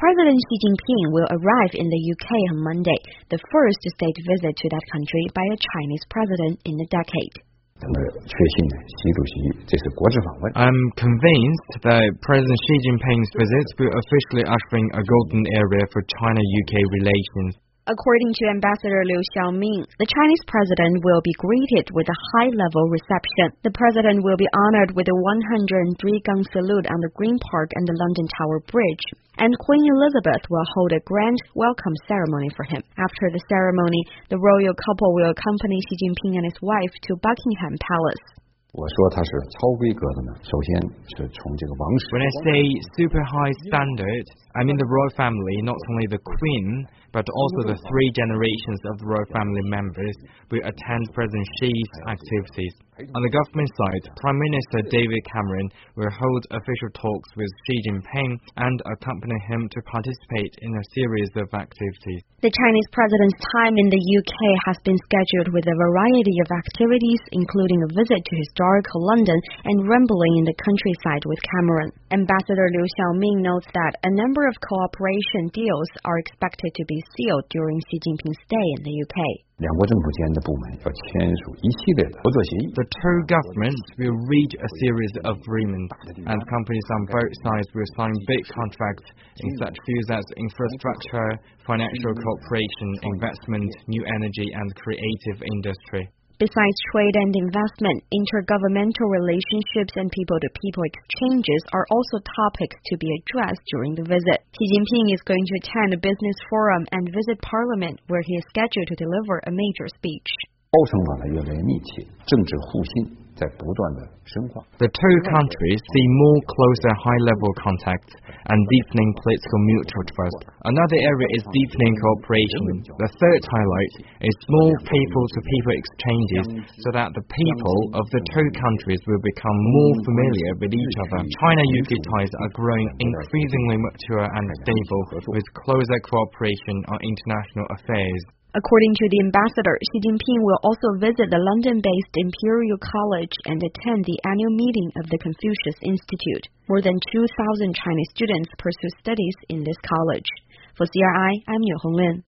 President Xi Jinping will arrive in the UK on Monday, the first state visit to that country by a Chinese president in a decade. I'm convinced that President Xi Jinping's visit will officially usher in a golden era for China-UK relations. According to Ambassador Liu Xiaoming, the Chinese president will be greeted with a high-level reception. The president will be honored with a 103-gun salute on the Green Park and the London Tower Bridge, and Queen Elizabeth will hold a grand welcome ceremony for him. After the ceremony, the royal couple will accompany Xi Jinping and his wife to Buckingham Palace. When I say super high standard, I mean the royal family, not only the Queen, but also the 3 generations of the royal family members will attend President Xi's activities. On the government side, Prime Minister David Cameron will hold official talks with Xi Jinping and accompany him to participate in a series of activities. The Chinese president's time in the UK has been scheduled with a variety of activities, including a visit to historical London and rambling in the countryside with Cameron. Ambassador Liu Xiaoming notes that a number of cooperation deals are expected to be sealed during Xi Jinping's stay in the UK. The 2 governments will reach a series of agreements, and companies on both sides will sign big contracts in such fields as infrastructure, financial cooperation, investment, new energy, and creative industry. Besides trade and investment, intergovernmental relationships and people-to-people exchanges are also topics to be addressed during the visit. Xi Jinping is going to attend a business forum and visit Parliament, where he is scheduled to deliver a major speech. The 2 countries see more closer high-level contacts and deepening political mutual trust. Another area is deepening cooperation. The third highlight is small people-to-people exchanges so that the people of the 2 countries will become more familiar with each other. China-UK ties are growing increasingly mature and stable, with closer cooperation on international affairs. According to the ambassador, Xi Jinping will also visit the London-based Imperial College and attend the annual meeting of the Confucius Institute. More than 2,000 Chinese students pursue studies in this college. For CRI, I'm Liu Honglin.